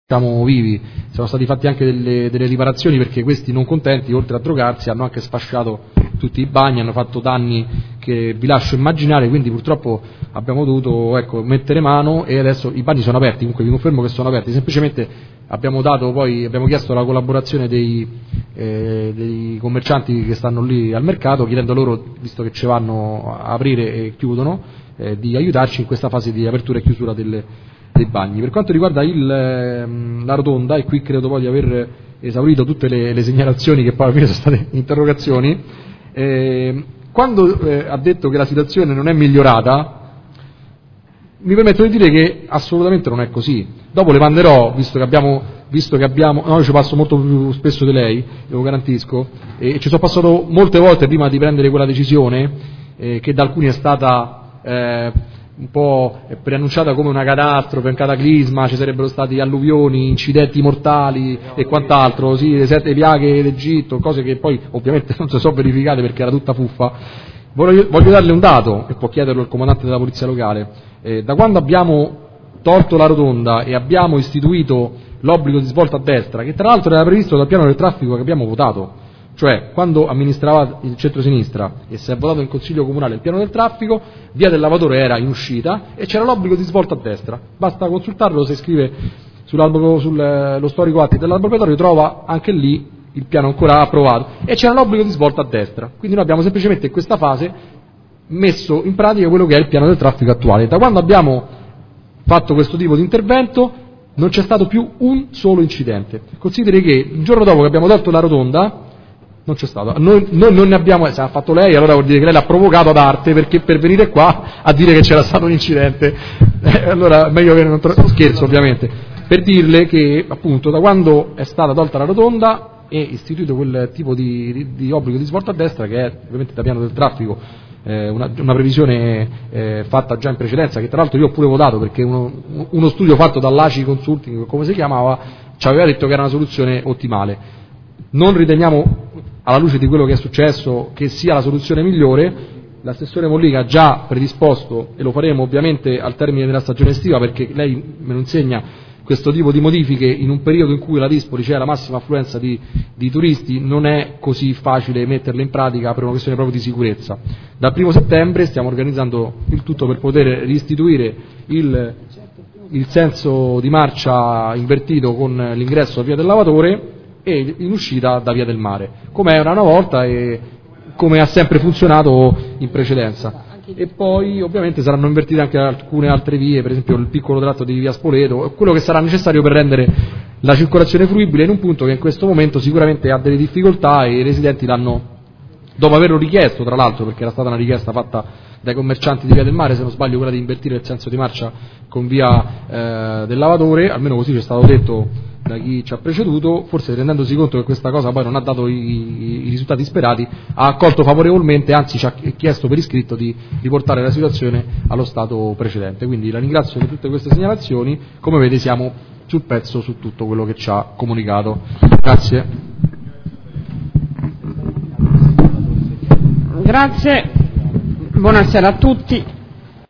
siamo vivi. Sono stati fatti anche delle riparazioni, perché questi non contenti, oltre a drogarsi, hanno anche sfasciato tutti i bagni, hanno fatto danni che vi lascio immaginare, quindi purtroppo abbiamo dovuto mettere mano, e adesso i bagni sono aperti. Comunque vi confermo che sono aperti, semplicemente abbiamo chiesto la collaborazione dei commercianti che stanno lì al mercato, chiedendo loro, visto che ci vanno a aprire e chiudono, di aiutarci in questa fase di apertura e chiusura dei bagni. Per quanto riguarda la rotonda, e qui credo poi di aver esaurito tutte le segnalazioni che poi alla fine sono state interrogazioni, quando ha detto che la situazione non è migliorata, mi permetto di dire che assolutamente non è così. Dopo le manderò, visto che abbiamo no, io ci passo molto più spesso di lei, lo garantisco, e ci sono passato molte volte prima di prendere quella decisione, che da alcuni è stata un po' preannunciata come una catastrofe, un cataclisma, ci sarebbero stati alluvioni, incidenti mortali e quant'altro, sì, le 7 piaghe d'Egitto, cose che poi ovviamente non si sono verificate perché era tutta fuffa. Voglio darle un dato, e può chiederlo il comandante della polizia locale. Da quando abbiamo tolto la rotonda e abbiamo istituito l'obbligo di svolta a destra, che tra l'altro era previsto dal piano del traffico che abbiamo votato, cioè quando amministrava il centro-sinistra e si è votato in Consiglio Comunale il piano del traffico, via del Lavatore era in uscita e c'era l'obbligo di svolta a destra. Basta consultarlo, se scrive sullo storico atti dell'albo pretorio trova anche lì il piano ancora approvato, e c'era l'obbligo di svolta a destra. Quindi noi abbiamo semplicemente in questa fase messo in pratica quello che è il piano del traffico attuale. Da quando abbiamo fatto questo tipo di intervento non c'è stato più un solo incidente. Consideri che il giorno dopo che abbiamo tolto la rotonda non c'è stato. Noi non ne abbiamo, se ha fatto lei, allora vuol dire che lei l'ha provocato ad arte, perché per venire qua a dire che c'era stato un incidente, allora meglio che non scherzo ovviamente, per dirle che appunto da quando è stata tolta la rotonda e istituito quel tipo di obbligo di svolta a destra, che è ovviamente da piano del traffico, una previsione fatta già in precedenza, che tra l'altro io ho pure votato, perché uno studio fatto dall'ACI Consulting, come si chiamava, ci aveva detto che era una soluzione ottimale. Non riteniamo, alla luce di quello che è successo, che sia la soluzione migliore. L'assessore Mollica ha già predisposto, e lo faremo ovviamente al termine della stagione estiva, perché lei me lo insegna, questo tipo di modifiche in un periodo in cui la Dispoli c'è la massima affluenza di turisti, non è così facile metterle in pratica per una questione proprio di sicurezza. Dal 1° settembre stiamo organizzando il tutto per poter ristituire il senso di marcia invertito con l'ingresso a via del Lavatore e in uscita da via del Mare, come era una volta e come ha sempre funzionato in precedenza. E poi ovviamente saranno invertite anche alcune altre vie, per esempio il piccolo tratto di via Spoleto, quello che sarà necessario per rendere la circolazione fruibile in un punto che in questo momento sicuramente ha delle difficoltà, e i residenti l'hanno, dopo averlo richiesto tra l'altro, perché era stata una richiesta fatta dai commercianti di via del Mare, se non sbaglio, quella di invertire il senso di marcia con via del Lavatore, almeno così ci è stato detto da chi ci ha preceduto, forse rendendosi conto che questa cosa poi non ha dato i risultati sperati, ha accolto favorevolmente, anzi ci ha chiesto per iscritto di riportare la situazione allo stato precedente. Quindi la ringrazio per tutte queste segnalazioni, come vede siamo sul pezzo su tutto quello che ci ha comunicato. Grazie. Grazie, buonasera a tutti.